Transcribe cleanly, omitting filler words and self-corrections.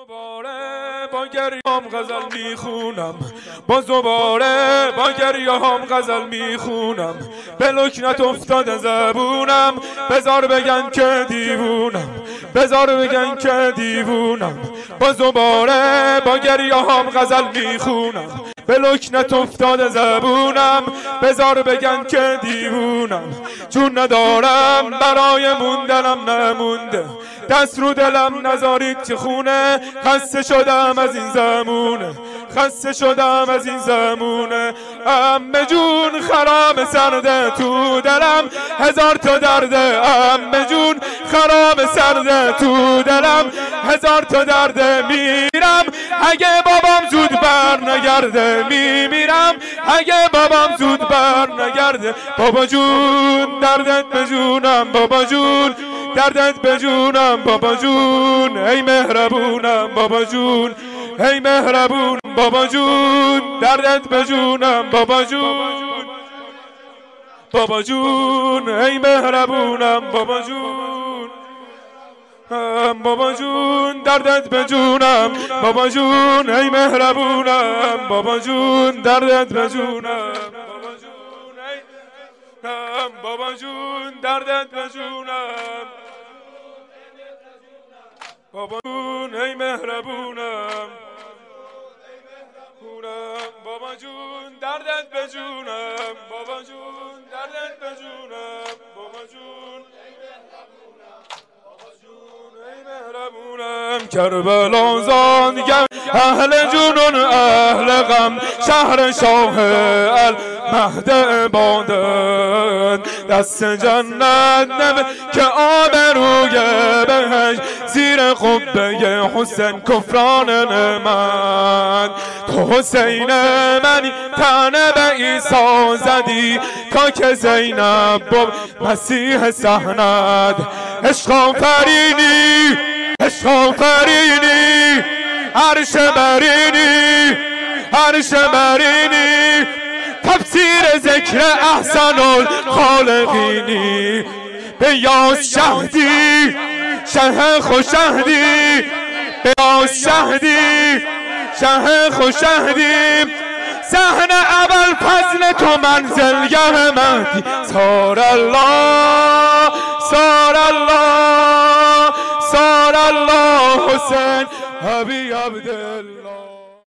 دوباره با گریه‌ام غزل میخونم، باز دوباره با گریه‌ام غزل میخونم. به لکنت افتاده زبونم، بذار بگن که دیوونم، بذار بگن که دیوونم. باز دوباره با گریه‌ام غزل میخونم، به لکنت افتاده زبونم، بذار بگن که دیوونم. چون ندارم برای موندنم نمونده، دست رو دلم نذارید که خونه. خسته شدم از این زمونه، خسته شدم از این زمونه. عمه جون خراب سرده تو دلم، هزار تا درده. عمه جون خراب سرده تو دلم، هزار تا درده. میرم اگه بابام زود بر نگرده، میمیرم اگه بابام زود بر نگرده. بابا جون دردت به جونم، بابا جون دردت به جونم. بابا جون ای مهربونم، بابا جون ای مهربون. بابا جون دردت به جونم، بابا جون، بابا جون ای مهربونم. بابا جون، بابا جون دردت به جونم، بابا جون ای مهربونم. بابا جون دردت به جونم، بابا جون دردت به جونم. بابا جون ای مهربونم، بابا جون دردت به جونم، بابا جون دردت به جونم. بابا جون ای مهربونم. کربلا زادگر اهل جنون اهل غم، شهر شاه المهد عبادت. دست جنت نبه که آبروی بهشت، زیر قبه حسین کفران نعمت. تو حسین منی تنه به عیسی زدی، تا که زینب بود مسیح سحند. عشق آفرینی، عشق آفرینی، عرش برینی، عرش برینی. تفسیر ذکر احسن الخالقینی. بیاز شهدی، شه خوشهدی، بیاز شهدی، شه خوشهدی. صحن اول فضل تو منزلگه مهدی. سار الله، سار الله، سار الله حسین ابی عبدالله.